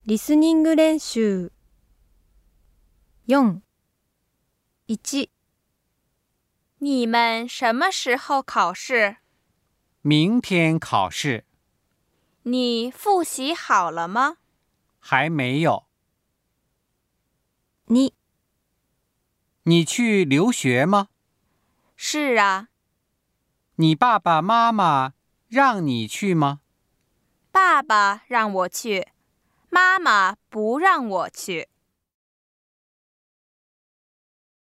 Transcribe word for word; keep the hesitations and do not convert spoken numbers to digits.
リスニング練習よん いち你们什么时候考试？ 明天考试。 你复习好了吗？ 还没有。 に你去留学吗？ 是啊， 你爸爸妈妈让你去吗？ 爸爸让我去，妈妈不让我去。